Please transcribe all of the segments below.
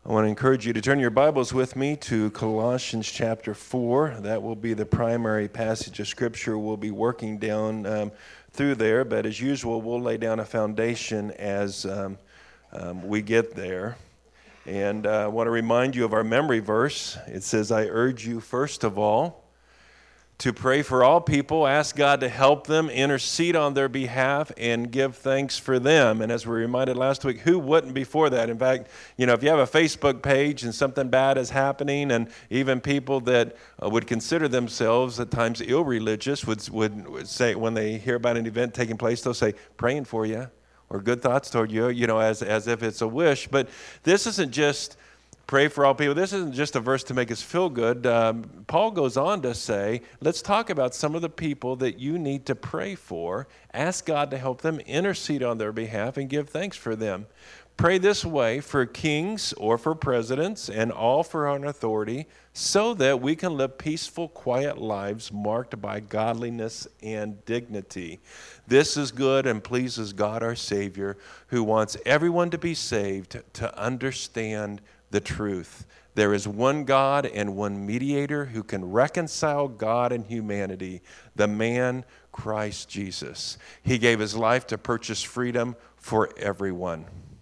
I want to encourage you to turn your Bibles with me to Colossians chapter 4. That will be the primary passage of Scripture we'll be working down through there. But as usual, we'll lay down a foundation as we get there. And I want to remind you of our memory verse. It says, I urge you first of all to pray for all people, ask God to help them, intercede on their behalf, and give thanks for them. And as we were reminded last week, who wouldn't before that? In fact, if you have a Facebook page and something bad is happening, and even people that would consider themselves at times irreligious would say, when they hear about an event taking place, they'll say, praying for you, or good thoughts toward you, as if it's a wish. But this isn't just pray for all people. This isn't just a verse to make us feel good. Paul goes on to say, let's talk about some of the people that you need to pray for. Ask God to help them, intercede on their behalf, and give thanks for them. Pray this way for kings or for presidents and all for our authority, so that we can live peaceful, quiet lives marked by godliness and dignity. This is good and pleases God our Savior, who wants everyone to be saved, to understand the truth. There is one God and one mediator who can reconcile God and humanity, the man Christ Jesus. He gave his life to purchase freedom for everyone.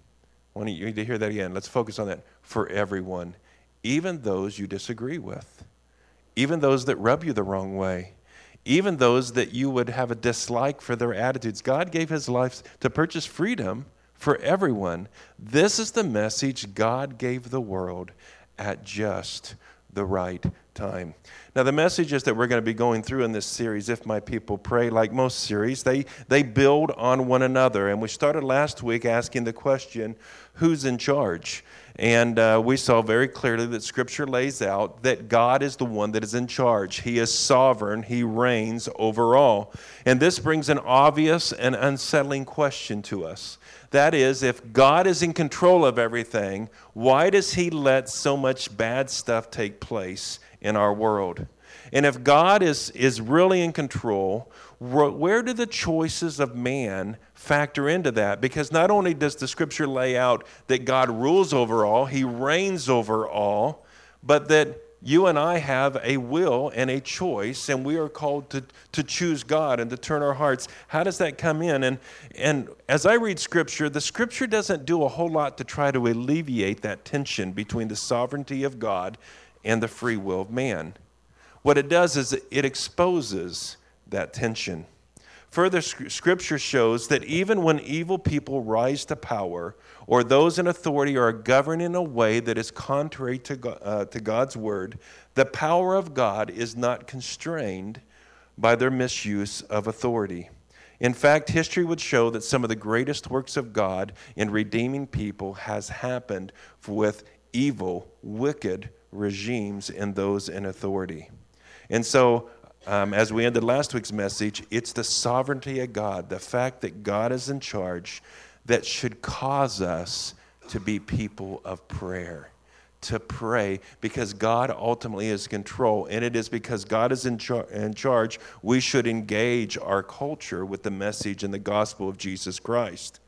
I want you to hear that again. Let's focus on that. For everyone, even those you disagree with, even those that rub you the wrong way, even those that you would have a dislike for their attitudes. God gave his life to purchase freedom for everyone. This is the message God gave the world at just the right time. Now, the messages that we're going to be going through in this series, If My People Pray, like most series, they build on one another. And we started last week asking the question, who's in charge? And we saw very clearly that Scripture lays out that God is the one that is in charge. He is sovereign. He reigns over all. And this brings an obvious and unsettling question to us. That is, if God is in control of everything, why does he let so much bad stuff take place in our world? And if God is really in control, where do the choices of man factor into that? Because not only does the Scripture lay out that God rules over all, he reigns over all, but that you and I have a will and a choice, and we are called to choose God and to turn our hearts. How does that come in? And as I read Scripture, the Scripture doesn't do a whole lot to try to alleviate that tension between the sovereignty of God and the free will of man. What it does is it exposes that tension. Further, Scripture shows that even when evil people rise to power, or those in authority are governed in a way that is contrary to God's word, the power of God is not constrained by their misuse of authority. In fact, history would show that some of the greatest works of God in redeeming people has happened with evil, wicked regimes and those in authority. And so, as we ended last week's message, it's the sovereignty of God, the fact that God is in charge, that should cause us to be people of prayer, to pray, because God ultimately is in control. And it is because God is in charge, we should engage our culture with the message and the gospel of Jesus Christ.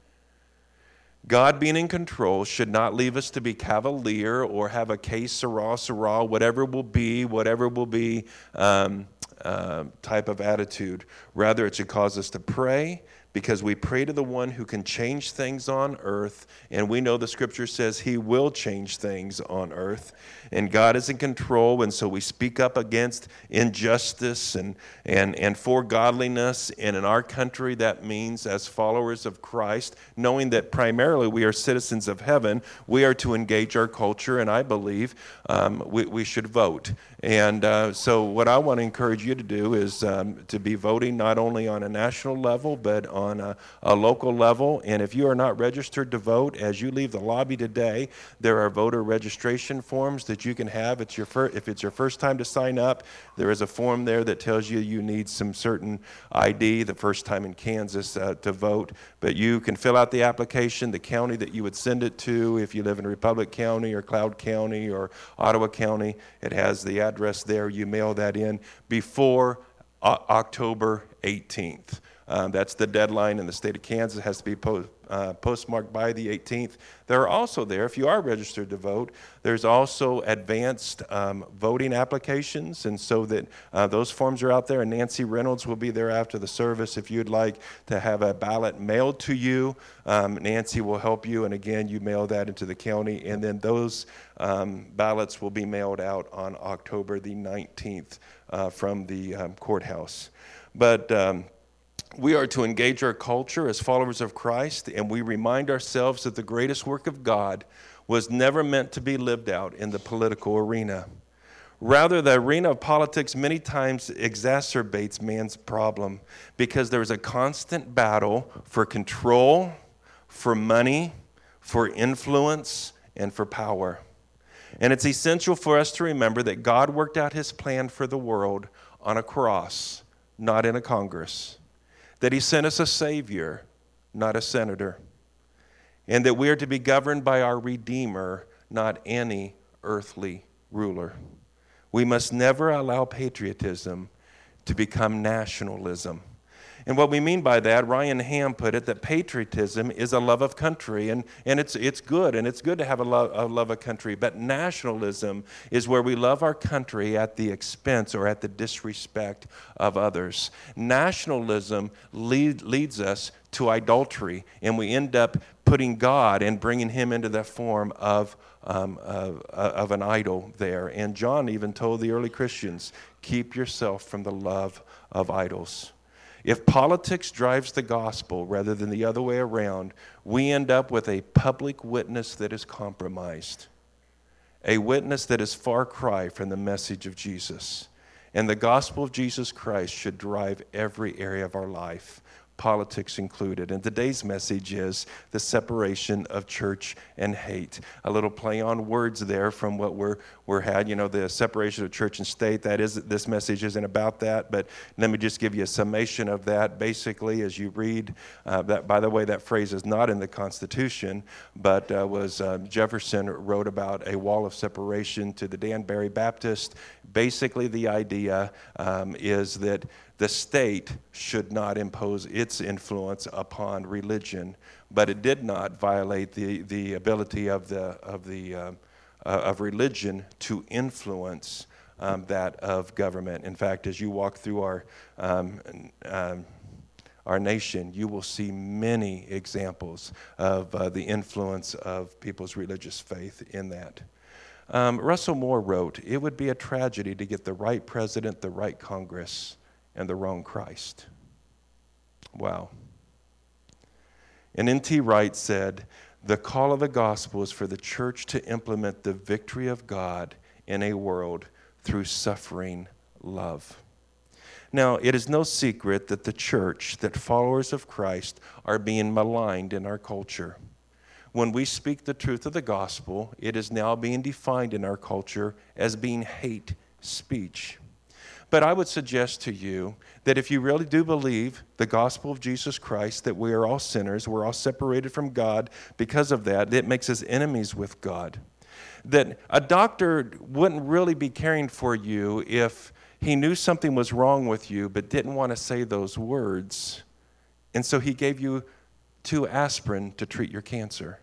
God being in control should not leave us to be cavalier or have a que sera, whatever will be type of attitude. Rather, it should cause us to pray, because we pray to the one who can change things on earth, and we know the Scripture says he will change things on earth, and God is in control, and so we speak up against injustice and for godliness, and in our country that means as followers of Christ, knowing that primarily we are citizens of heaven, we are to engage our culture, and I believe we should vote. And so what I want to encourage you to do is to be voting not only on a national level, but on a local level. And if you are not registered to vote, as you leave the lobby today, there are voter registration forms that you can have. If it's your first time to sign up, there is a form there that tells you need some certain ID, the first time in Kansas to vote. But you can fill out the application, the county that you would send it to. If you live in Republic County or Cloud County or Ottawa County, it has the address there. You mail that in before October 18th. That's the deadline in the state of Kansas. It has to be postmarked by the 18th. There are also there, if you are registered to vote, there's also advanced voting applications, and so that those forms are out there, and Nancy Reynolds will be there after the service. If you'd like to have a ballot mailed to you, Nancy will help you, and again, you mail that into the county, and then those ballots will be mailed out on October the 19th from the courthouse. But we are to engage our culture as followers of Christ, and we remind ourselves that the greatest work of God was never meant to be lived out in the political arena. Rather, the arena of politics many times exacerbates man's problem because there is a constant battle for control, for money, for influence, and for power. And it's essential for us to remember that God worked out his plan for the world on a cross, not in a Congress. That he sent us a Savior, not a senator. And that we are to be governed by our Redeemer, not any earthly ruler. We must never allow patriotism to become nationalism. And what we mean by that, Ryan Ham put it, that patriotism is a love of country, and it's good, and it's good to have a love of country, but nationalism is where we love our country at the expense or at the disrespect of others. Nationalism leads us to idolatry, and we end up putting God and bringing him into the form of an idol there. And John even told the early Christians, keep yourself from the love of idols. If politics drives the gospel rather than the other way around, we end up with a public witness that is compromised, a witness that is far cry from the message of Jesus. And the gospel of Jesus Christ should drive every area of our life, politics included. And today's message is the separation of church and hate. A little play on words there from what we're had, the separation of church and state. This message isn't about that, but let me just give you a summation of that. Basically, as you read, that, by the way, that phrase is not in the Constitution, but Jefferson wrote about a wall of separation to the Danbury Baptist. Basically, the idea is that the state should not impose its influence upon religion, but it did not violate the ability of religion to influence that of government. In fact, as you walk through our nation, you will see many examples of the influence of people's religious faith in that. Russell Moore wrote, "It would be a tragedy to get the right president, the right Congress, and the wrong Christ." Wow. And N.T. Wright said, "The call of the gospel is for the church to implement the victory of God in a world through suffering love." Now, it is no secret that the church, that followers of Christ, are being maligned in our culture. When we speak the truth of the gospel, it is now being defined in our culture as being hate speech. But I would suggest to you that if you really do believe the gospel of Jesus Christ, that we are all sinners, we're all separated from God because of that, it makes us enemies with God. That a doctor wouldn't really be caring for you if he knew something was wrong with you but didn't want to say those words. And so he gave you 2 aspirin to treat your cancer,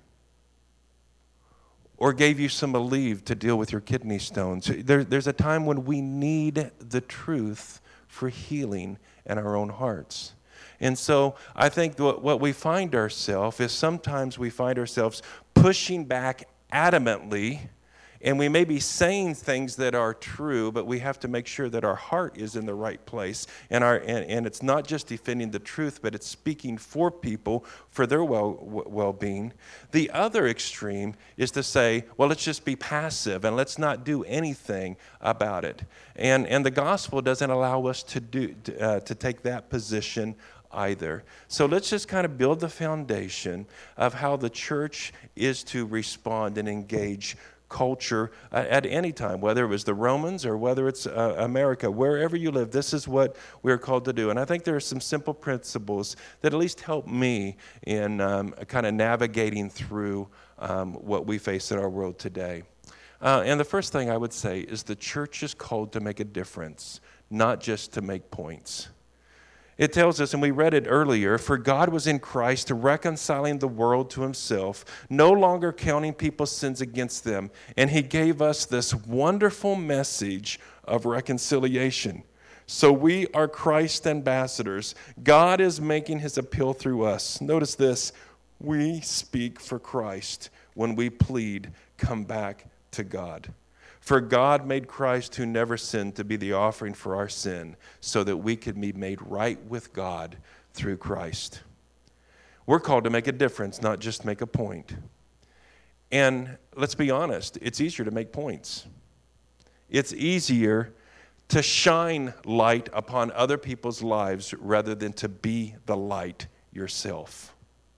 or gave you some Aleve to deal with your kidney stones. There's a time when we need the truth for healing in our own hearts. And so I think what we find ourselves is sometimes we find ourselves pushing back adamantly, and we may be saying things that are true, but we have to make sure that our heart is in the right place. And it's not just defending the truth, but it's speaking for people, for their well-being. The other extreme is to say, well, let's just be passive and let's not do anything about it. And the gospel doesn't allow us to take that position either. So let's just kind of build the foundation of how the church is to respond and engage culture at any time, whether it was the Romans or whether it's America, wherever you live. This is what we're called to do. And I think there are some simple principles that at least help me in kind of navigating through what we face in our world today. And the first thing I would say is the church is called to make a difference, not just to make points. It tells us, and we read it earlier, for God was in Christ reconciling the world to himself, no longer counting people's sins against them. And he gave us this wonderful message of reconciliation. So we are Christ's ambassadors. God is making his appeal through us. Notice this, we speak for Christ when we plead, come back to God. For God made Christ, who never sinned, to be the offering for our sin, so that we could be made right with God through Christ. We're called to make a difference, not just make a point. And let's be honest, it's easier to make points. It's easier to shine light upon other people's lives rather than to be the light yourself.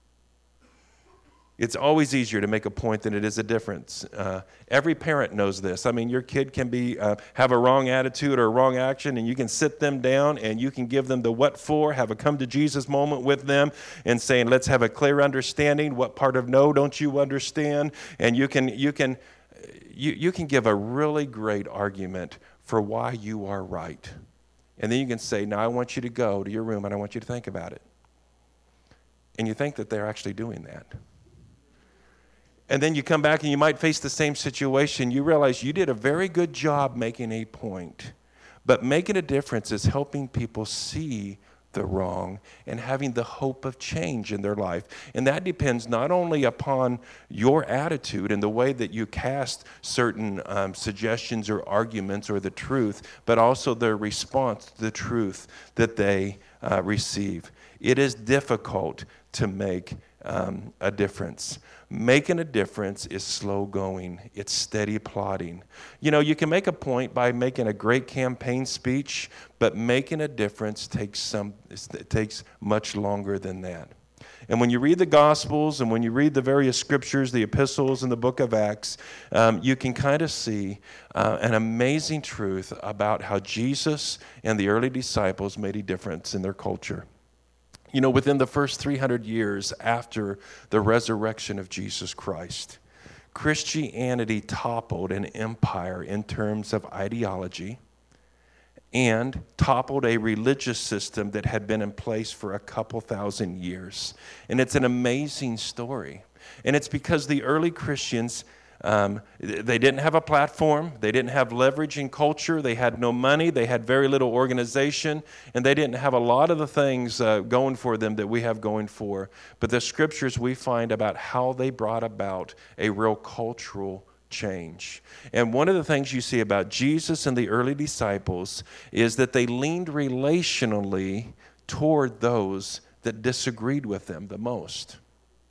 It's always easier to make a point than it is a difference. Every parent knows this. I mean, your kid can have a wrong attitude or a wrong action, and you can sit them down and you can give them the what for, have a come to Jesus moment with them and saying, let's have a clear understanding. What part of no don't you understand? And you can give a really great argument for why you are right. And then you can say, now I want you to go to your room and I want you to think about it. And you think that they're actually doing that. And then you come back and you might face the same situation. You realize you did a very good job making a point. But making a difference is helping people see the wrong and having the hope of change in their life. And that depends not only upon your attitude and the way that you cast certain suggestions or arguments or the truth, but also their response to the truth that they receive. It is difficult to make a difference. Making a difference is slow going. It's steady plodding. You know, you can make a point by making a great campaign speech, but making a difference takes much longer than that. And when you read the Gospels and when you read the various scriptures, the epistles and the book of Acts, you can kind of see an amazing truth about how Jesus and the early disciples made a difference in their culture. You know, within the first 300 years after the resurrection of Jesus Christ, Christianity toppled an empire in terms of ideology and toppled a religious system that had been in place for a couple thousand years. And it's an amazing story. And it's because the early Christians, they didn't have a platform, they didn't have leverage in culture, they had no money, they had very little organization, and they didn't have a lot of the things going for them that we have going for. But the scriptures we find about how they brought about a real cultural change. And one of the things you see about Jesus and the early disciples is that they leaned relationally toward those that disagreed with them the most.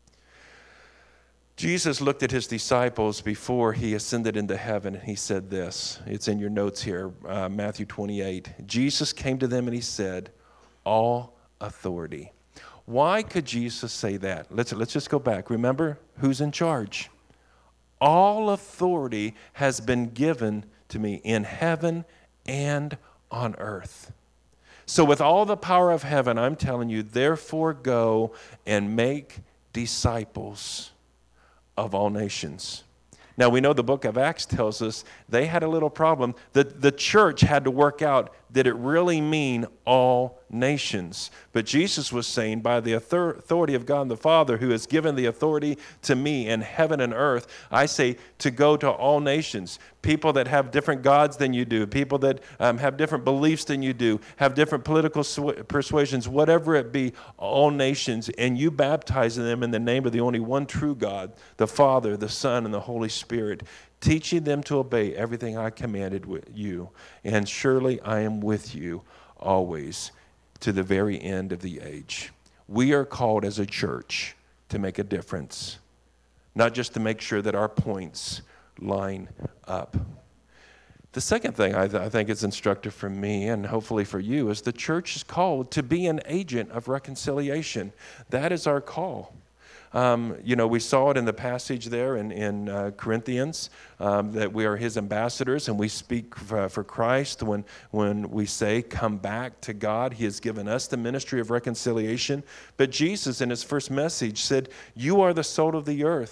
Jesus looked at his disciples before he ascended into heaven, and he said this. It's in your notes here, Matthew 28. Jesus came to them and he said, all authority. Why could Jesus say that? Let's just go back. Remember who's in charge. All authority has been given to me in heaven and on earth. So with all the power of heaven, I'm telling you, therefore go and make disciples of all nations. Now, we know the book of Acts tells us they had a little problem. The church had to work out, did it really mean all nations? But Jesus was saying, by the authority of God the Father, who has given the authority to me in heaven and earth, I say to go to all nations. People that have different gods than you do, people that have different beliefs than you do, have different political persuasions, whatever it be, all nations, and you baptize them in the name of the only one true God, the Father, the Son, and the Holy Spirit, teaching them to obey everything I commanded you. And surely I am with you always to the very end of the age. We are called as a church to make a difference, not just to make sure that our points line up. The second thing I think is instructive for me and hopefully for you is the church is called to be an agent of reconciliation. That is our call. We saw it in the passage there in Corinthians that we are his ambassadors and we speak for Christ when we say, come back to God. He has given us the ministry of reconciliation. But Jesus in his first message said, you are the salt of the earth.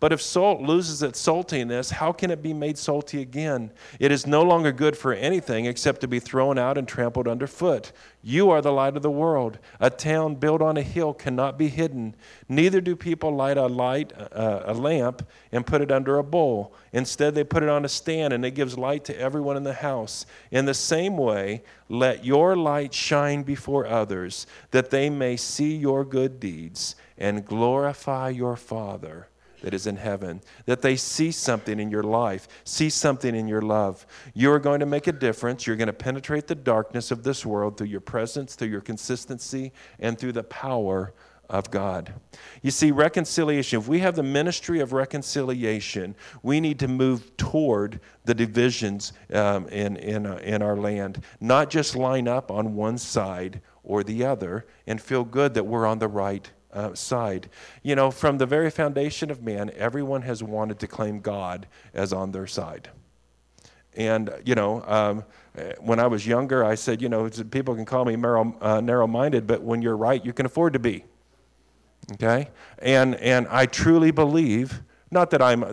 But if salt loses its saltiness, how can it be made salty again? It is no longer good for anything except to be thrown out and trampled underfoot. You are the light of the world. A town built on a hill cannot be hidden. Neither do people light a lamp and put it under a bowl. Instead, they put it on a stand, and it gives light to everyone in the house. In the same way, let your light shine before others, that they may see your good deeds and glorify your Father that is in heaven, that they see something in your life, see something in your love. You are going to make a difference. You're going to penetrate the darkness of this world through your presence, through your consistency, and through the power of God. You see, reconciliation, if we have the ministry of reconciliation, we need to move toward the divisions in our land, not just line up on one side or the other and feel good that we're on the right side. You know, from the very foundation of man, everyone has wanted to claim God as on their side. And, when I was younger, I said, people can call me narrow-minded, but when you're right, you can afford to be. Okay? And I truly believe, not that I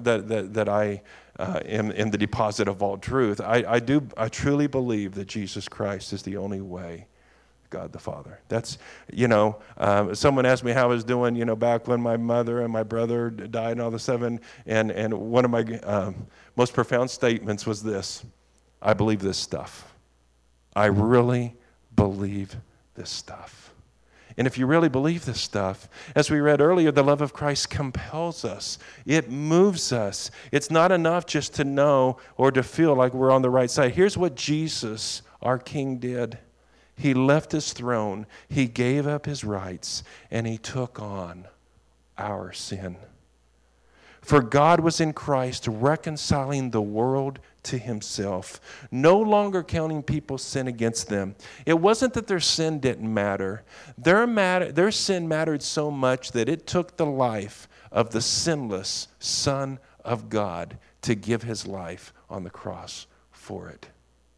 am in the deposit of all truth, I truly believe that Jesus Christ is the only way, God the Father. That's, someone asked me how I was doing, back when my mother and my brother died and all the seven, and one of my most profound statements was this: I believe this stuff. I really believe this stuff. And if you really believe this stuff, as we read earlier, the love of Christ compels us. It moves us. It's not enough just to know or to feel like we're on the right side. Here's what Jesus, our King, did. He left his throne, he gave up his rights, and he took on our sin. For God was in Christ reconciling the world to himself, no longer counting people's sin against them. It wasn't that their sin didn't matter. Their sin mattered so much that it took the life of the sinless Son of God to give his life on the cross for it.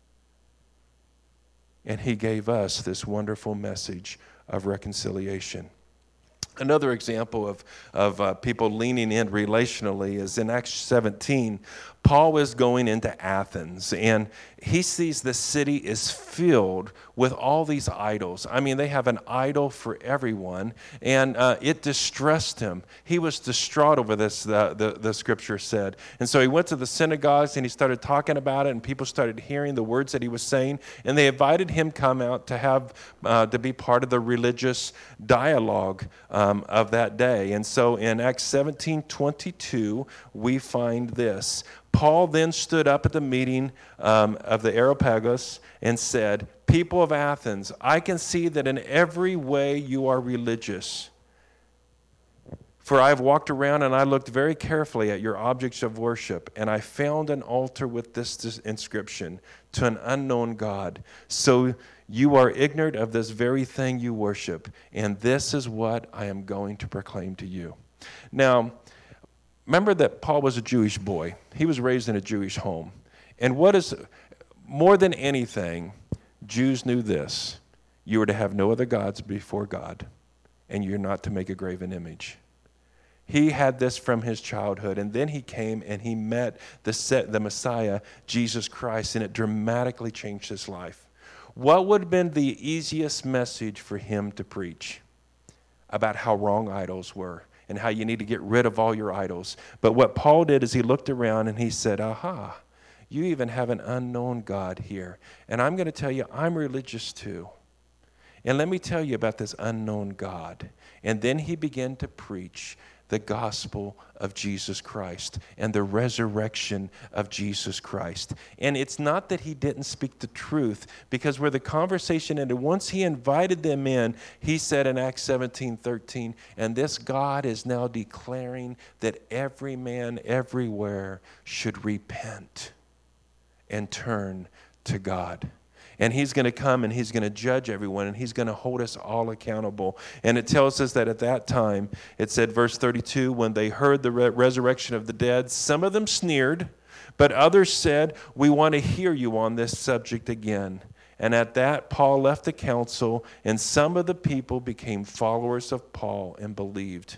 And he gave us this wonderful message of reconciliation. Another example of people leaning in relationally is in Acts 17. Paul is going into Athens, and he sees the city is filled with all these idols. I mean, they have an idol for everyone, and it distressed him. He was distraught over this, the scripture said. And so he went to the synagogues, and he started talking about it, and people started hearing the words that he was saying, and they invited him come out to be part of the religious dialogue of that day. And so in Acts 17:22, we find this. Paul then stood up at the meeting of the Areopagus and said, "People of Athens, I can see that in every way you are religious. For I have walked around and I looked very carefully at your objects of worship, and I found an altar with this inscription, to an unknown God. So you are ignorant of this very thing you worship, and this is what I am going to proclaim to you." Now, remember that Paul was a Jewish boy. He was raised in a Jewish home. And what is, more than anything, Jews knew this: you are to have no other gods before God, and you're not to make a graven image. He had this from his childhood, and then he came and he met the Messiah, Jesus Christ, and it dramatically changed his life. What would have been the easiest message for him to preach? About how wrong idols were and how you need to get rid of all your idols. But what Paul did is he looked around and he said, aha, you even have an unknown God here. And I'm going to tell you, I'm religious too. And let me tell you about this unknown God. And then he began to preach the gospel of Jesus Christ and the resurrection of Jesus Christ. And it's not that he didn't speak the truth, because where the conversation ended, once he invited them in, he said in Acts 17:13, and this God is now declaring that every man everywhere should repent and turn to God. And he's going to come and he's going to judge everyone, and he's going to hold us all accountable. And it tells us that at that time, it said, verse 32, when they heard the resurrection of the dead, some of them sneered, but others said, we want to hear you on this subject again. And at that, Paul left the council, and some of the people became followers of Paul and believed.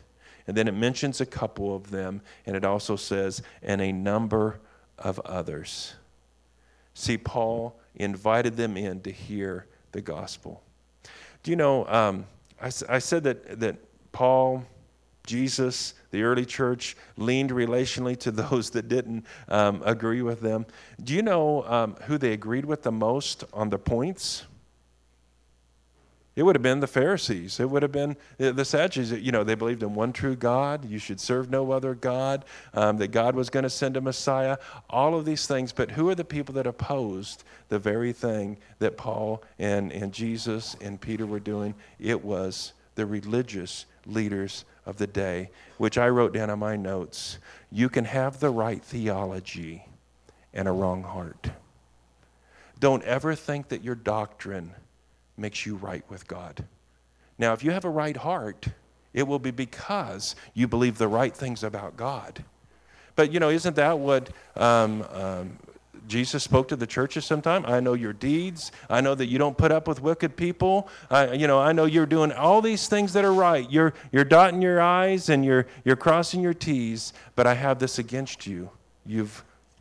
And then it mentions a couple of them, and it also says, and a number of others. See, Paul invited them in to hear the gospel. Do you know, I said that Paul, Jesus, the early church, leaned relationally to those that didn't agree with them. Do you know who they agreed with the most on the points? It would have been the Pharisees. It would have been the Sadducees. You know, they believed in one true God. You should serve no other God. That God was going to send a Messiah. All of these things. But who are the people that opposed the very thing that Paul and Jesus and Peter were doing? It was the religious leaders of the day, which I wrote down on my notes. You can have the right theology and a wrong heart. Don't ever think that your doctrine makes you right with God. Now, if you have a right heart, it will be because you believe the right things about God. But, you know, isn't that what Jesus spoke to the churches sometime? I know your deeds. I know that you don't put up with wicked people. I know you're doing all these things that are right. You're dotting your I's and you're crossing your T's, but I have this against you. You've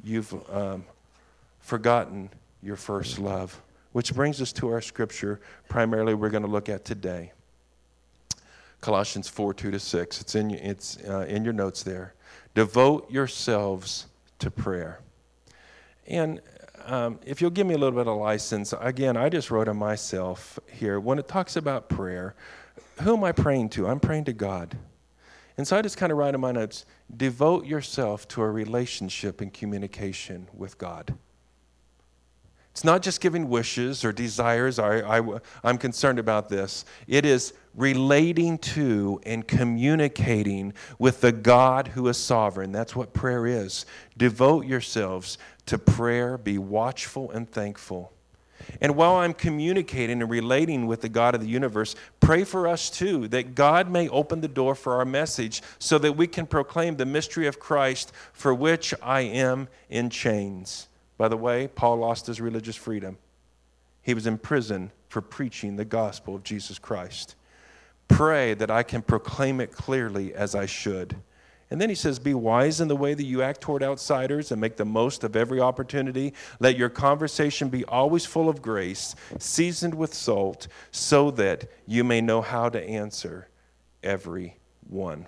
forgotten your first love. Which brings us to our scripture, primarily we're going to look at today. Colossians 4:2-6. It's in your notes there. Devote yourselves to prayer. And if you'll give me a little bit of license, again, I just wrote on myself here, when it talks about prayer, who am I praying to? I'm praying to God. And so I just kind of write in my notes, devote yourself to a relationship and communication with God. It's not just giving wishes or desires. I'm concerned about this. It is relating to and communicating with the God who is sovereign. That's what prayer is. Devote yourselves to prayer. Be watchful and thankful. And while I'm communicating and relating with the God of the universe, pray for us too, that God may open the door for our message so that we can proclaim the mystery of Christ, for which I am in chains. By the way, Paul lost his religious freedom. He was in prison for preaching the gospel of Jesus Christ. Pray that I can proclaim it clearly as I should. And then he says, be wise in the way that you act toward outsiders and make the most of every opportunity. Let your conversation be always full of grace, seasoned with salt, so that you may know how to answer every one.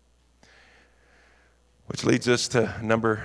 Which leads us to number,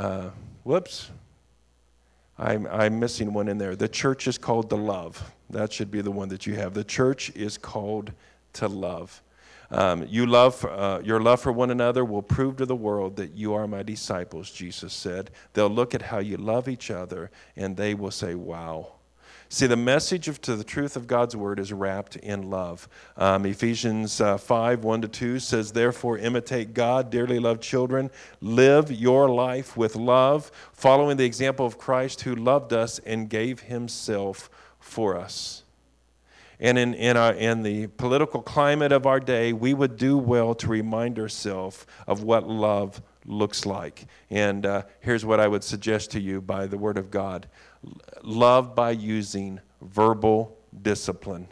I'm missing one in there. The church is called to love. That should be the one that you have. The church is called to love. Your love for one another will prove to the world that you are my disciples, Jesus said. They'll look at how you love each other, and they will say, wow. See, the message to the truth of God's word is wrapped in love. Ephesians 5:1-2 says, therefore imitate God, dearly loved children. Live your life with love, following the example of Christ who loved us and gave himself for us. And in the political climate of our day, we would do well to remind ourselves of what love looks like. And here's what I would suggest to you by the word of God. Love by using verbal discipline.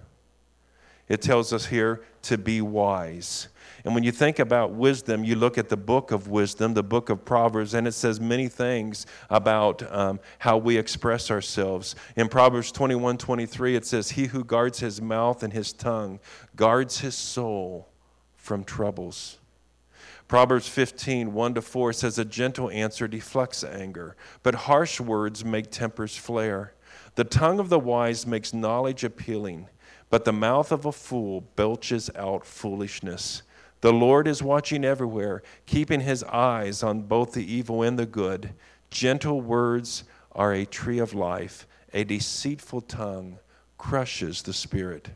It tells us here to be wise. And when you think about wisdom, you look at the book of wisdom, the book of Proverbs, and it says many things about how we express ourselves. In Proverbs 21:23, it says, he who guards his mouth and his tongue guards his soul from troubles. Proverbs 15:1-4 says, a gentle answer deflects anger, but harsh words make tempers flare. The tongue of the wise makes knowledge appealing, but the mouth of a fool belches out foolishness. The Lord is watching everywhere, keeping his eyes on both the evil and the good. Gentle words are a tree of life. A deceitful tongue crushes the spirit.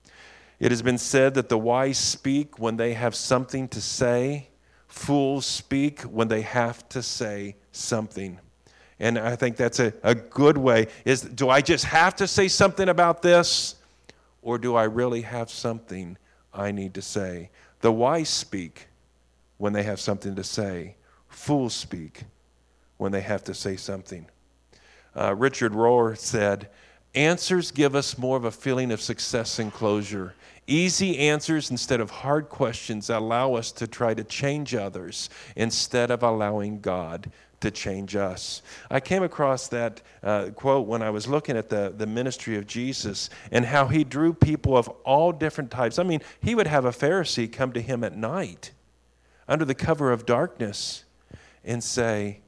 It has been said that the wise speak when they have something to say. Fools speak when they have to say something. And I think that's a good way. Do I just have to say something about this? Or do I really have something I need to say? The wise speak when they have something to say. Fools speak when they have to say something. Richard Rohr said, Answers give us more of a feeling of success and closure. Easy answers instead of hard questions allow us to try to change others instead of allowing God to change us. I came across that quote when I was looking at the ministry of Jesus and how he drew people of all different types. I mean, he would have a Pharisee come to him at night under the cover of darkness and say,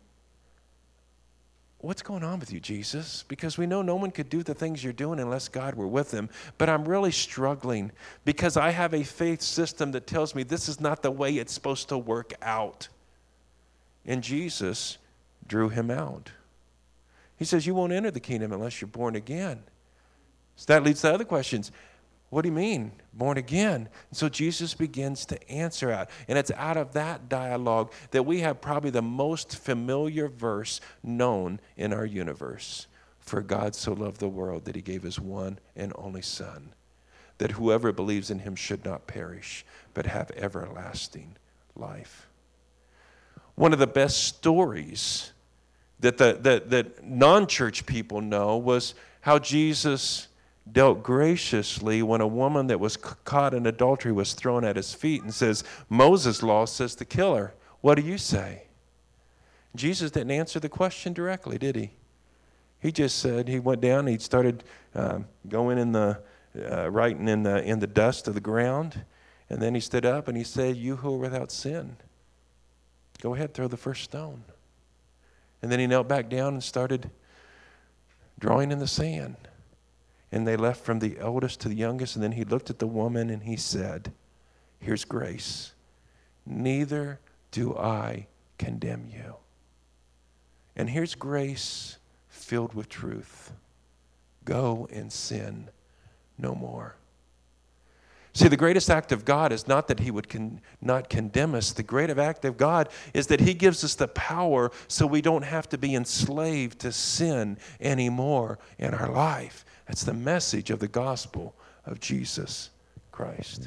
"What's going on with you, Jesus? Because we know no one could do the things you're doing unless God were with them. But I'm really struggling because I have a faith system that tells me this is not the way it's supposed to work out." And Jesus drew him out. He says, "You won't enter the kingdom unless you're born again." So that leads to other questions. What do you mean, born again? And so Jesus begins to answer out. And it's out of that dialogue that we have probably the most familiar verse known in our universe. For God so loved the world that he gave his one and only Son, that whoever believes in him should not perish, but have everlasting life. One of the best stories that non-church people know was how Jesus dealt graciously when a woman that was caught in adultery was thrown at his feet and says, "Moses' law says to kill her. What do you say?" Jesus didn't answer the question directly, did he? He just said, he went down, he started going in the, writing in the dust of the ground, and then he stood up and he said, "You who are without sin, go ahead, throw the first stone." And then he knelt back down and started drawing in the sand. And they left from the eldest to the youngest. And then he looked at the woman and he said, "Here's grace. Neither do I condemn you." And here's grace filled with truth. Go and sin no more. See, the greatest act of God is not that he would not condemn us. The greatest act of God is that he gives us the power so we don't have to be enslaved to sin anymore in our life. That's the message of the gospel of Jesus Christ.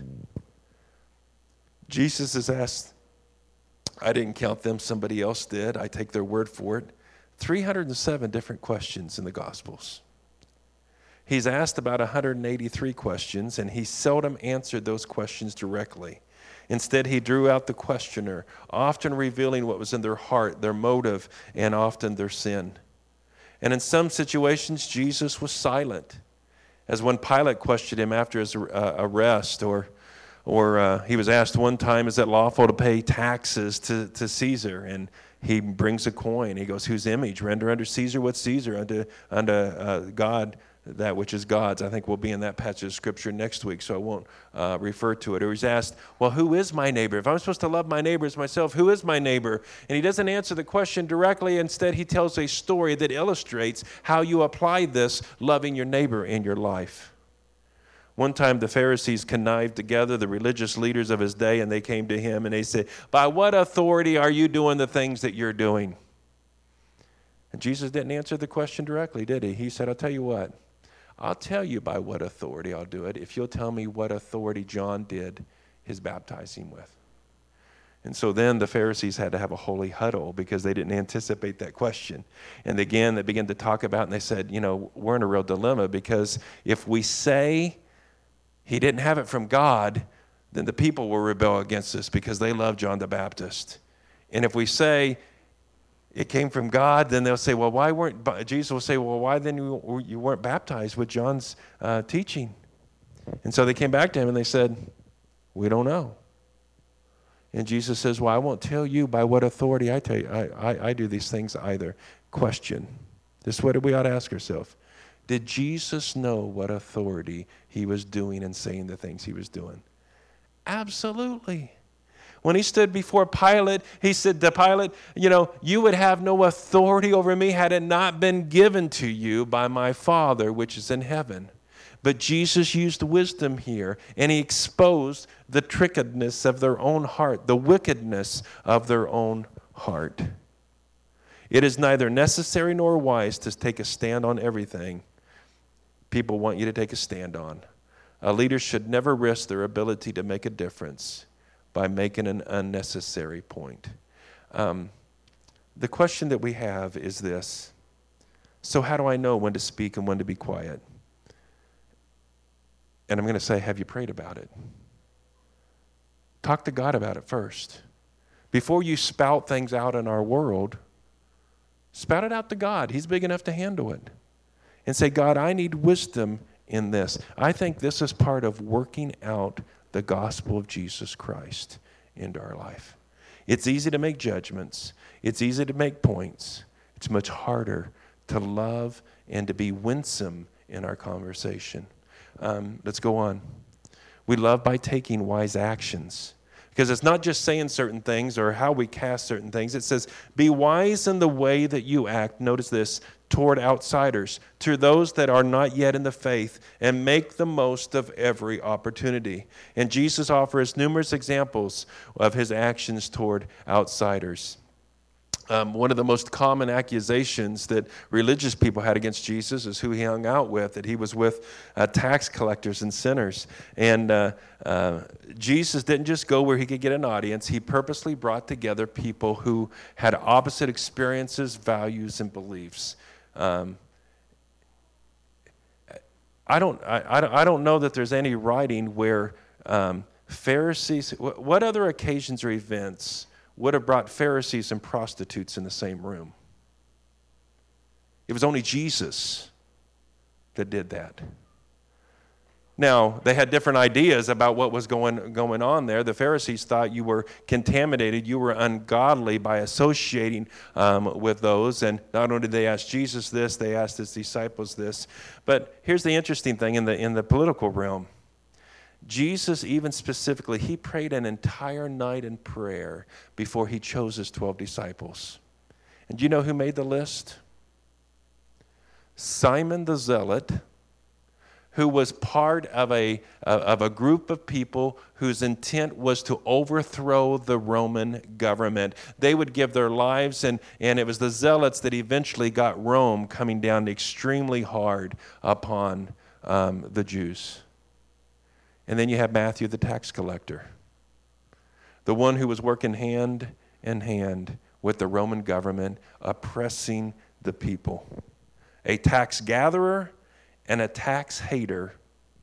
Jesus is asked, I didn't count them, somebody else did. I take their word for it. 307 different questions in the Gospels. He's asked about 183 questions, and he seldom answered those questions directly. Instead, he drew out the questioner, often revealing what was in their heart, their motive, and often their sin. And in some situations, Jesus was silent. As when Pilate questioned him after his arrest, or he was asked one time, "Is it lawful to pay taxes to Caesar?" And he brings a coin. He goes, "Whose image? Render unto Caesar what's Caesar, unto God that which is God's." I think we'll be in that passage of Scripture next week, so I won't refer to it. Or he's asked, "Well, who is my neighbor? If I'm supposed to love my neighbor as myself, who is my neighbor?" And he doesn't answer the question directly. Instead, he tells a story that illustrates how you apply this loving your neighbor in your life. One time, the Pharisees connived together, the religious leaders of his day, and they came to him and they said, "By what authority are you doing the things that you're doing?" And Jesus didn't answer the question directly, did he? He said, "I'll tell you what. I'll tell you by what authority I'll do it if you'll tell me what authority John did his baptizing with." And so then the Pharisees had to have a holy huddle because they didn't anticipate that question. And again, they began to talk about it, and they said, we're in a real dilemma because if we say he didn't have it from God, then the people will rebel against us because they love John the Baptist. And if we say it came from God, then they'll say, Jesus will say, "Well, why then you weren't baptized with John's teaching?" And so they came back to him and they said, "We don't know." And Jesus says, "Well, I won't tell you by what authority I do these things either." Question. This is what we ought to ask ourselves. Did Jesus know what authority he was doing and saying the things he was doing? Absolutely. When he stood before Pilate, he said to Pilate, "You would have no authority over me had it not been given to you by my Father, which is in heaven." But Jesus used wisdom here, and he exposed the trickedness of their own heart, the wickedness of their own heart. It is neither necessary nor wise to take a stand on everything people want you to take a stand on. A leader should never risk their ability to make a difference by making an unnecessary point. The question that we have is this: so how do I know when to speak and when to be quiet? And I'm going to say, have you prayed about it? Talk to God about it first. Before you spout things out in our world, spout it out to God. He's big enough to handle it. And say, God, I need wisdom in this. I think this is part of working out the gospel of Jesus Christ into our life. It's easy to make judgments. It's easy to make points. It's much harder to love and to be winsome in our conversation. Let's go on. We love by taking wise actions. Because it's not just saying certain things or how we cast certain things. It says, be wise in the way that you act. Notice this, toward outsiders, to those that are not yet in the faith, and make the most of every opportunity. And Jesus offers numerous examples of his actions toward outsiders. One of the most common accusations that religious people had against Jesus is who he hung out with, that he was with tax collectors and sinners. And Jesus didn't just go where he could get an audience. He purposely brought together people who had opposite experiences, values, and beliefs. I don't know that there's any writing where Pharisees, what other occasions or events would have brought Pharisees and prostitutes in the same room? It was only Jesus that did that. Now, they had different ideas about what was going on there. The Pharisees thought you were contaminated, you were ungodly by associating with those. And not only did they ask Jesus this, they asked his disciples this. But here's the interesting thing in the political realm. Jesus, even specifically, he prayed an entire night in prayer before he chose his 12 disciples. And do you know who made the list? Simon the Zealot, who was part of a group of people whose intent was to overthrow the Roman government. They would give their lives, and it was the Zealots that eventually got Rome coming down extremely hard upon the Jews. And then you have Matthew the tax collector, the one who was working hand in hand with the Roman government, oppressing the people. A tax gatherer and a tax hater.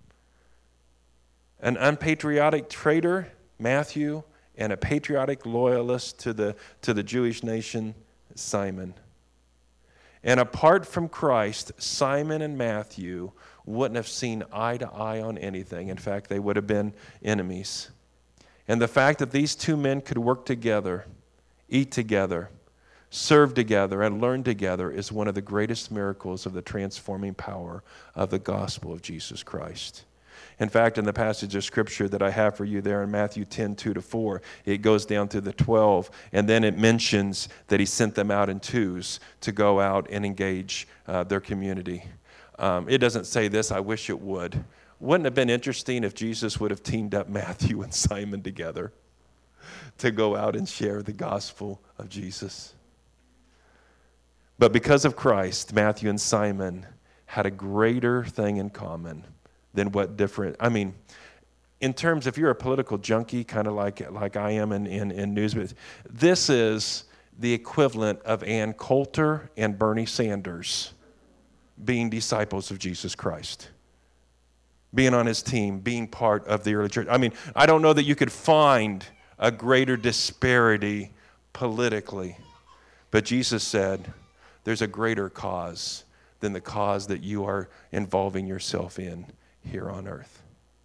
An unpatriotic traitor, Matthew, and a patriotic loyalist to the Jewish nation, Simon. And apart from Christ, Simon and Matthew wouldn't have seen eye to eye on anything. In fact, they would have been enemies. And the fact that these two men could work together, eat together, serve together, and learn together is one of the greatest miracles of the transforming power of the gospel of Jesus Christ. In fact, in the passage of Scripture that I have for you there in Matthew 10, 2-4, it goes down to the 12, and then it mentions that he sent them out in twos to go out and engage their community. It doesn't say this, I wish it would. Wouldn't it have been interesting if Jesus would have teamed up Matthew and Simon together to go out and share the gospel of Jesus? But because of Christ, Matthew and Simon had a greater thing in common than what different. I mean, in terms, if you're a political junkie, kind of like I am in news, this is the equivalent of Ann Coulter and Bernie Sanders being disciples of Jesus Christ, being on his team, being part of the early church. I mean, I don't know that you could find a greater disparity politically, but Jesus said there's a greater cause than the cause that you are involving yourself in here on earth.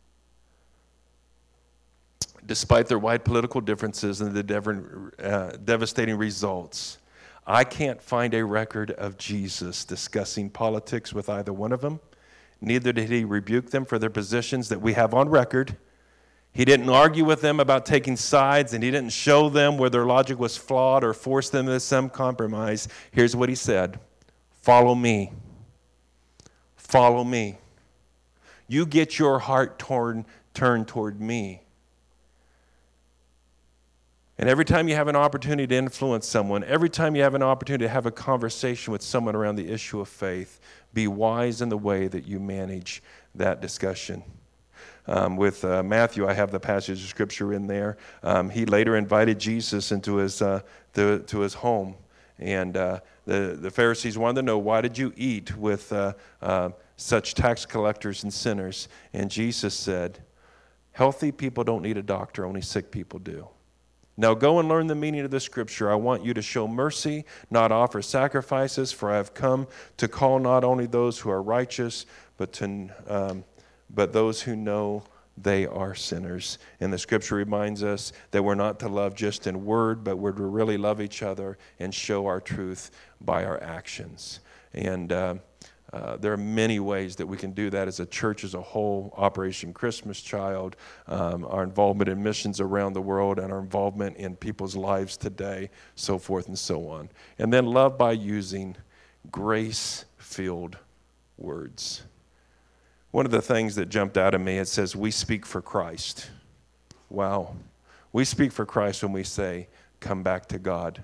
Despite their wide political differences and the devastating results, I can't find a record of Jesus discussing politics with either one of them. Neither did he rebuke them for their positions that we have on record. He didn't argue with them about taking sides, and he didn't show them where their logic was flawed or force them into some compromise. Here's what he said: follow me. Follow me. You get your heart turned toward me. And every time you have an opportunity to influence someone, every time you have an opportunity to have a conversation with someone around the issue of faith, be wise in the way that you manage that discussion. With Matthew, I have the passage of Scripture in there. He later invited Jesus into his home. And the Pharisees wanted to know, why did you eat with such tax collectors and sinners. And Jesus said, healthy people don't need a doctor, only sick people do. Now go and learn the meaning of the scripture. I want you to show mercy, not offer sacrifices, for I have come to call not only those who are righteous, but those who know they are sinners. And the scripture reminds us that we're not to love just in word, but we're to really love each other and show our truth by our actions. And there are many ways that we can do that as a church as a whole. Operation Christmas Child, our involvement in missions around the world, and our involvement in people's lives today, so forth and so on. And then love by using grace-filled words. One of the things that jumped out at me, it says, we speak for Christ. Wow. We speak for Christ when we say, come back to God.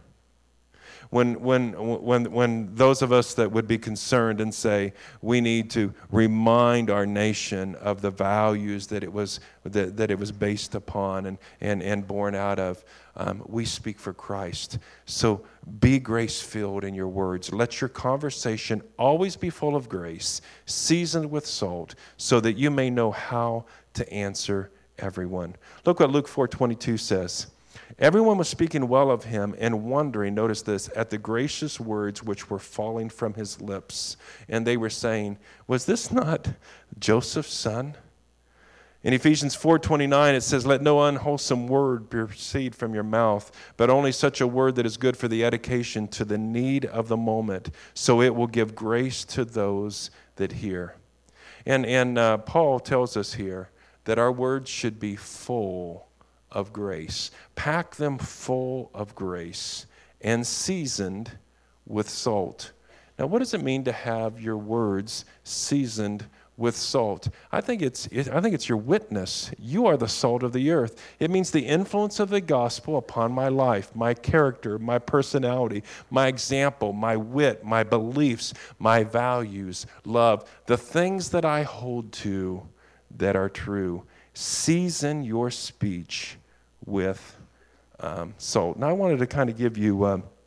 When those of us that would be concerned and say we need to remind our nation of the values that it was based upon and born out of, we speak for Christ. So be grace-filled in your words. Let your conversation always be full of grace, seasoned with salt, so that you may know how to answer everyone. Look what Luke 4:22 says. Everyone was speaking well of him and wondering, notice this, at the gracious words which were falling from his lips. And they were saying, was this not Joseph's son? In Ephesians 4:29, it says, let no unwholesome word proceed from your mouth, but only such a word that is good for the edification to the need of the moment, so it will give grace to those that hear. And Paul tells us here that our words should be full of grace. Pack them full of grace and seasoned with salt. Now, what does it mean to have your words seasoned with salt? I think it's your witness. You are the salt of the earth. It means the influence of the gospel upon my life, my character, my personality, my example, my wit, my beliefs, my values, love, the things that I hold to that are true. Season your speech with salt. Now, I wanted to kind of give you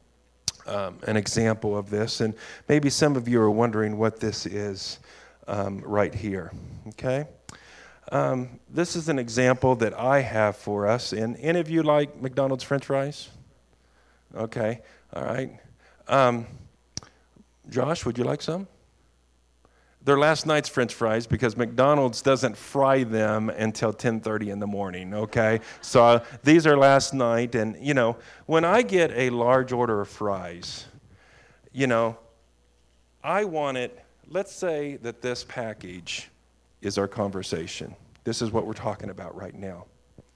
an example of this, and maybe some of you are wondering what this is right here, okay? This is an example that I have for us, and any of you like McDonald's French fries? Okay, all right. Josh, would you like some? They're last night's French fries because McDonald's doesn't fry them until 10:30 in the morning, okay? So these are last night, and, when I get a large order of fries, I want it, let's say that this package is our conversation. This is what we're talking about right now.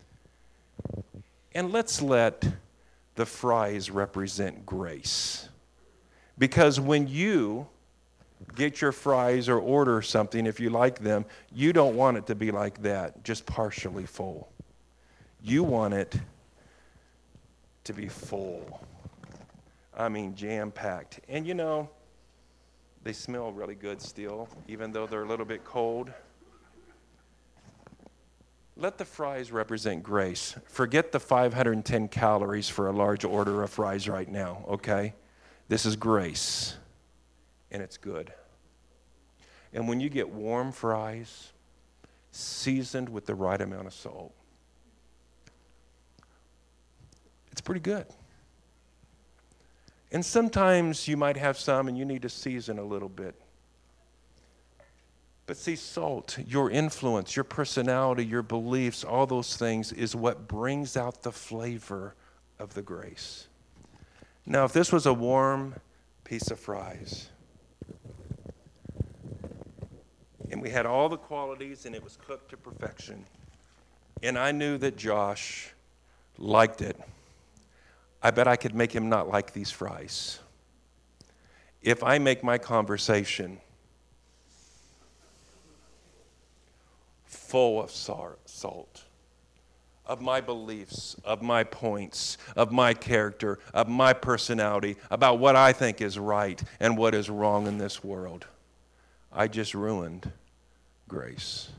And let's let the fries represent grace. Because when you get your fries or order something, if you like them, you don't want it to be like that, just partially full. You want it to be full. I mean, jam-packed. And they smell really good still, even though they're a little bit cold. Let the fries represent grace. Forget the 510 calories for a large order of fries right now, okay? This is grace. And it's good. And when you get warm fries, seasoned with the right amount of salt, it's pretty good. And sometimes you might have some and you need to season a little bit. But see, salt, your influence, your personality, your beliefs, all those things is what brings out the flavor of the grace. Now, if this was a warm piece of fries, and we had all the qualities, and it was cooked to perfection, and I knew that Josh liked it, I bet I could make him not like these fries. If I make my conversation full of salt, of my beliefs, of my points, of my character, of my personality, about what I think is right and what is wrong in this world, I just ruined grace.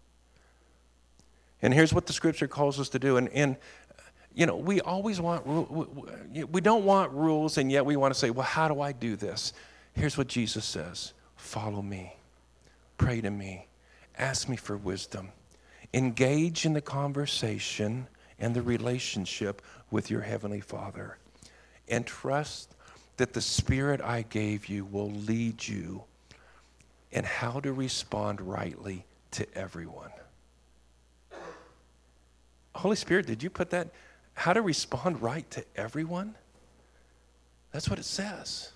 And here's what the scripture calls us to do. And we always want, we don't want rules, and yet we want to say, well, how do I do this? Here's what Jesus says: follow me. pray to me. Ask me for wisdom. Engage in the conversation and the relationship with your Heavenly Father. And trust that the Spirit I gave you will lead you in how to respond rightly to everyone. Holy Spirit, did you put that? How to respond right to everyone? That's what it says.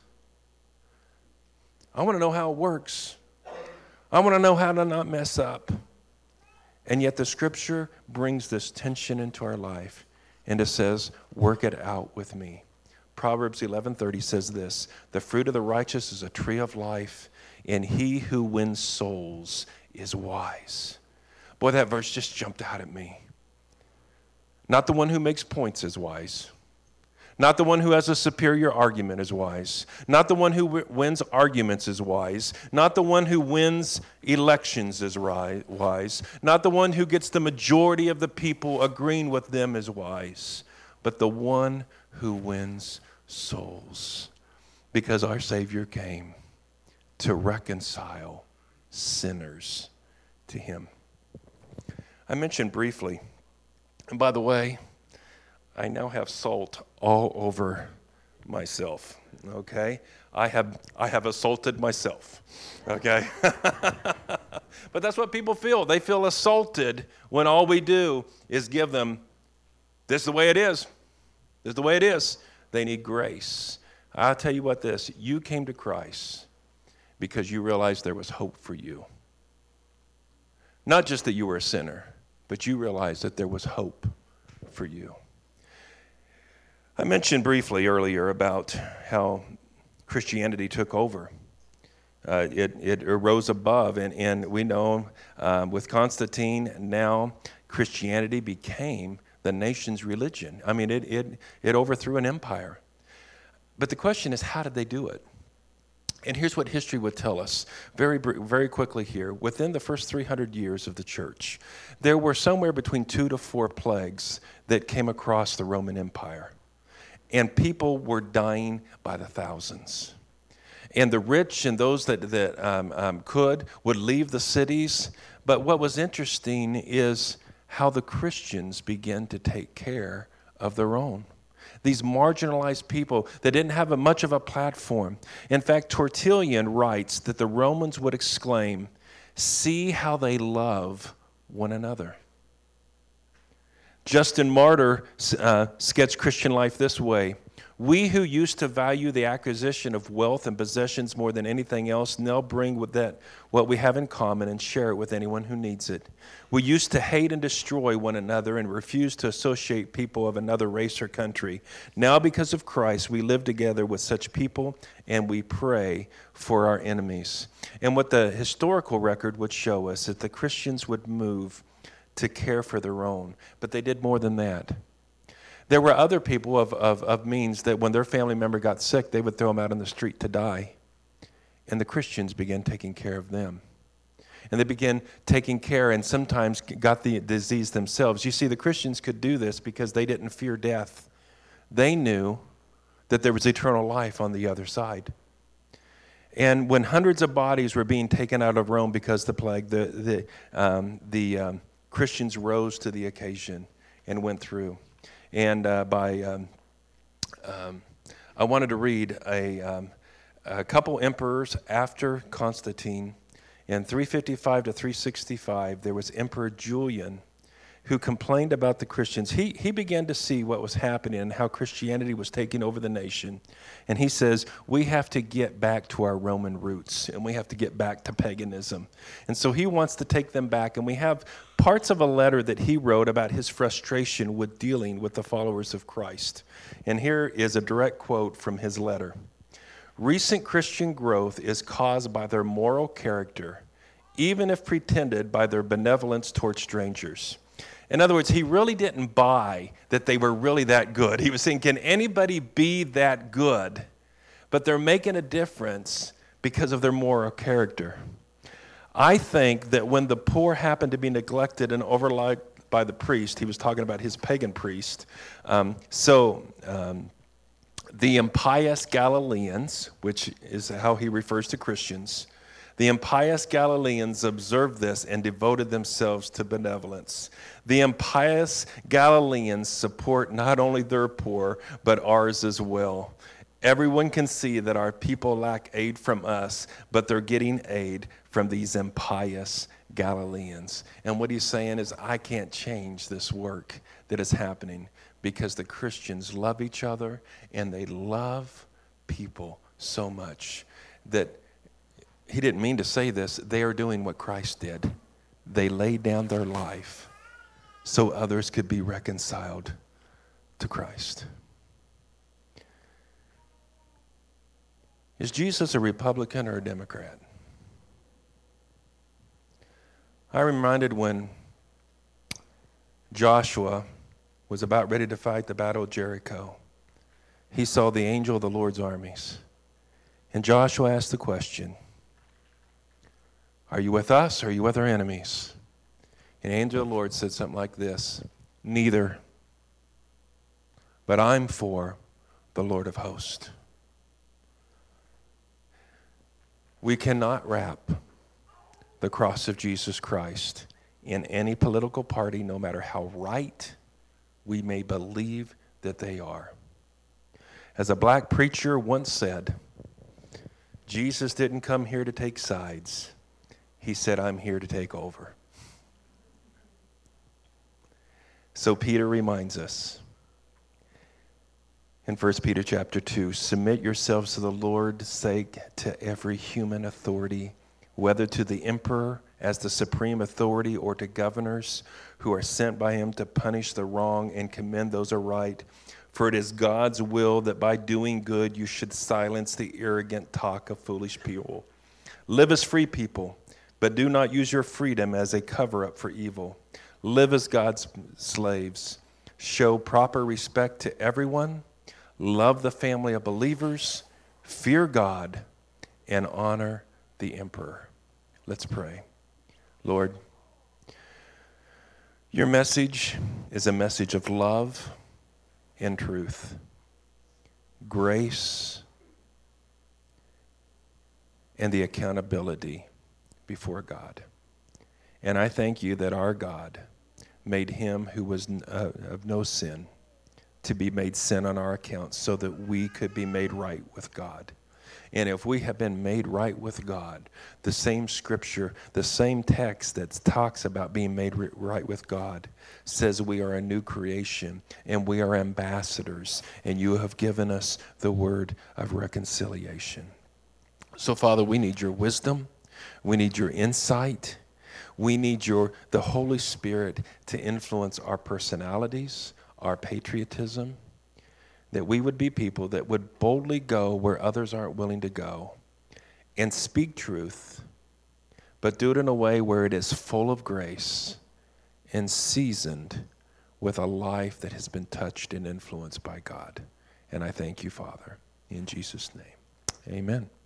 I want to know how it works. I want to know how to not mess up. And yet the Scripture brings this tension into our life, and it says, work it out with me. Proverbs 11:30 says this, the fruit of the righteous is a tree of life, and he who wins souls is wise. Boy, that verse just jumped out at me. Not the one who makes points is wise. Not the one who has a superior argument is wise. Not the one who wins arguments is wise. Not the one who wins elections is wise. Not the one who gets the majority of the people agreeing with them is wise. But the one who wins souls. Because our Savior came to reconcile sinners to him. I mentioned briefly, and by the way, I now have salt all over myself, okay? I have assaulted myself, okay? But that's what people feel. They feel assaulted when all we do is give them, this is the way it is. This is the way it is. They need grace. I'll tell you what you came to Christ because you realized there was hope for you. Not just that you were a sinner, but you realized that there was hope for you. I mentioned briefly earlier about how Christianity took over. It arose above, and we know with Constantine, now Christianity became the nation's religion. I mean, it overthrew an empire. But the question is, how did they do it? And here's what history would tell us very, very quickly here. Within the first 300 years of the church, there were somewhere between 2 to 4 plagues that came across the Roman Empire. And people were dying by the thousands. And the rich and those that could would leave the cities. But what was interesting is how the Christians began to take care of their own. These marginalized people that didn't have much of a platform. In fact, Tertullian writes that the Romans would exclaim, "See how they love one another." Justin Martyr sketched Christian life this way. We who used to value the acquisition of wealth and possessions more than anything else now bring with that what we have in common and share it with anyone who needs it. We used to hate and destroy one another and refuse to associate people of another race or country. Now, because of Christ, we live together with such people and we pray for our enemies. And what the historical record would show us, that the Christians would move to care for their own. But they did more than that. There were other people of means that when their family member got sick, they would throw them out on the street to die. And the Christians began taking care of them. And they began taking care and sometimes got the disease themselves. You see, the Christians could do this because they didn't fear death. They knew that there was eternal life on the other side. And when hundreds of bodies were being taken out of Rome because of the plague, the Christians rose to the occasion and went through. And I wanted to read a couple emperors after Constantine. In 355 to 365, there was Emperor Julian, who complained about the Christians. He began to see what was happening and how Christianity was taking over the nation. And he says, we have to get back to our Roman roots, and we have to get back to paganism. And so he wants to take them back. And we have parts of a letter that he wrote about his frustration with dealing with the followers of Christ. And here is a direct quote from his letter. Recent Christian growth is caused by their moral character, even if pretended by their benevolence toward strangers. In other words, he really didn't buy that they were really that good. He was saying, can anybody be that good? But they're making a difference because of their moral character. I think that when the poor happened to be neglected and overlooked by the priest, he was talking about his pagan priest. The impious Galileans, which is how he refers to Christians, The impious Galileans observed this and devoted themselves to benevolence. The impious Galileans support not only their poor, but ours as well. Everyone can see that our people lack aid from us, but they're getting aid from these impious Galileans. And what he's saying is, I can't change this work that is happening because the Christians love each other and they love people so much that he didn't mean to say this. They are doing what Christ did. They laid down their life so others could be reconciled to Christ. Is Jesus a Republican or a Democrat? I'm reminded when Joshua was about ready to fight the battle of Jericho, he saw the angel of the Lord's armies. And Joshua asked the question, are you with us or are you with our enemies? And the angel of the Lord said something like this, neither, but I'm for the Lord of hosts. We cannot wrap the cross of Jesus Christ in any political party, no matter how right we may believe that they are. As a black preacher once said, Jesus didn't come here to take sides. He said, I'm here to take over. So Peter reminds us in 1 Peter chapter 2, submit yourselves to the Lord's sake to every human authority, whether to the emperor as the supreme authority or to governors who are sent by him to punish the wrong and commend those who are right. For it is God's will that by doing good you should silence the arrogant talk of foolish people. Live as free people, but do not use your freedom as a cover-up for evil. Live as God's slaves. Show proper respect to everyone. Love the family of believers. Fear God and honor the emperor. Let's pray. Lord, your message is a message of love and truth, grace, and the accountability before God. And I thank you that our God made him who was of no sin to be made sin on our account so that we could be made right with God. And if we have been made right with God, the same scripture, the same text that talks about being made right with God says we are a new creation and we are ambassadors, and you have given us the word of reconciliation. So, Father, we need your wisdom. We need your insight. We need the Holy Spirit to influence our personalities, our patriotism, that we would be people that would boldly go where others aren't willing to go and speak truth, but do it in a way where it is full of grace and seasoned with a life that has been touched and influenced by God. And I thank you, Father, in Jesus' name. Amen.